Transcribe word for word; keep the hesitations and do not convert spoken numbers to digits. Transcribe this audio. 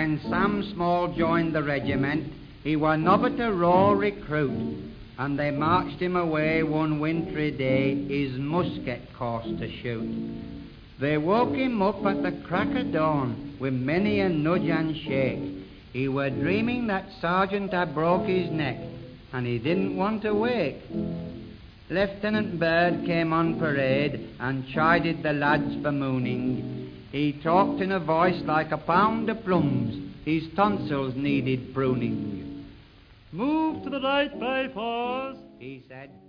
when Sam Small joined the regiment, he were nobbut a raw recruit, and they marched him away one wintry day, his musket course to shoot. They woke him up at the crack of dawn, with many a nudge and shake. He were dreaming that sergeant had broke his neck, and he didn't want to wake. Lieutenant Bird came on parade and chided the lads for mooning. He talked in a voice like a pound of plums. His tonsils needed pruning. Move to the right by force, he said.